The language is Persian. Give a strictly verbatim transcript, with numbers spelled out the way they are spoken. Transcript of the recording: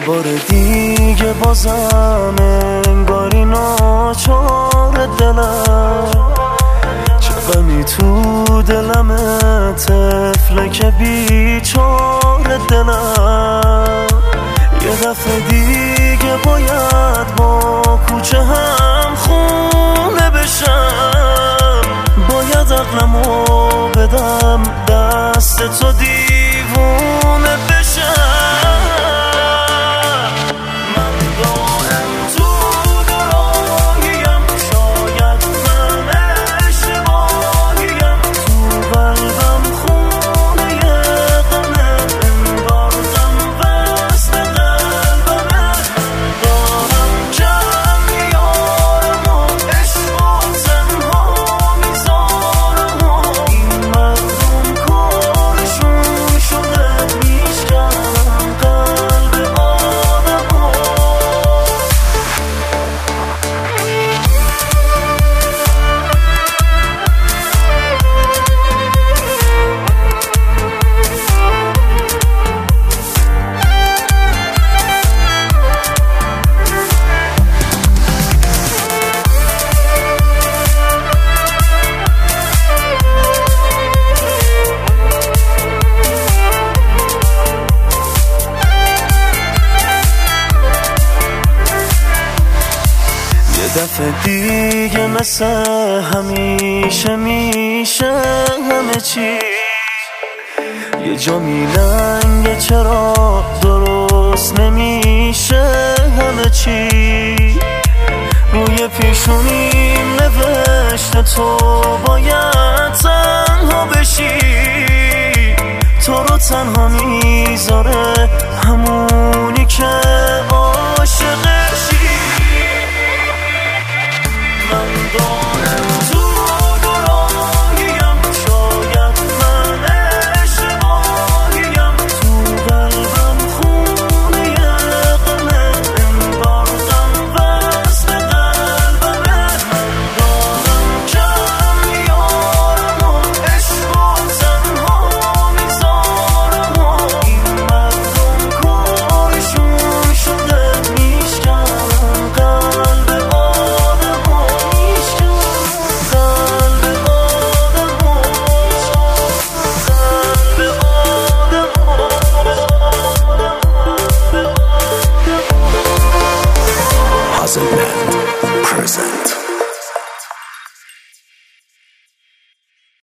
بار دیگه بازم انگاری ناچار دلم، چه غمی تو دلمه طفله که بیچاره دلم. یه دفعه دیگه باید با کوچه هم خونه بشم، باید عقلمو بدم دست تو دیوونه بشم. دفعه دیگه مثل همیشه میشه همه چی یه جا میلنگه، چرا درست نمیشه همه چی. روی پیشونیم نوشته تو باید تنها بشی، تو رو تنها میذاره همونی که عاشقشی. من دارم تو گراهیم، شاید من اشتباهیم، تو قلبم خونه غمه، انگار غم وصل قلبمه. من دارم کم میارم و عشق و تنها میذارم و این مردم کارشون شده میشکنن قلب Band present.